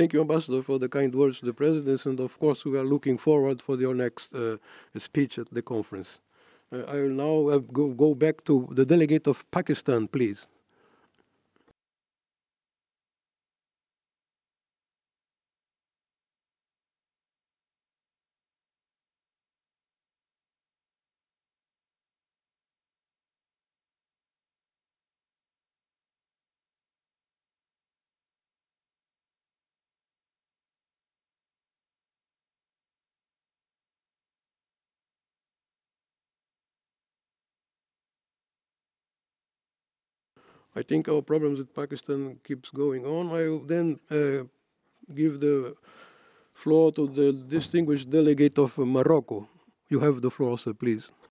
Thank you, Ambassador, for the kind words to the President, and of course we are looking forward for your next speech at the conference. I will now go back to the delegate of Pakistan, please. I think our problems with Pakistan keeps going on. I will then give the floor to the distinguished delegate of Morocco. You have the floor, sir, please.